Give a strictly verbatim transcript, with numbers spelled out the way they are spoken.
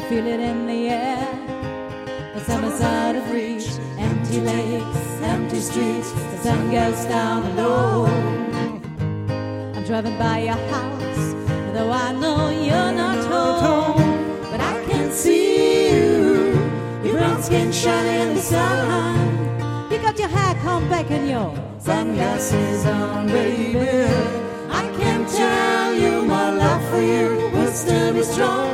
feel it in the air. The summer's out of reach, empty lakes, empty streets. The sun goes down low. I'm driving by your house, though I know you're not home. But I can see you, your brown skin shining in the sun. You got your hair combed back and your sunglasses on, baby. I can tell you my love for you will still be strong.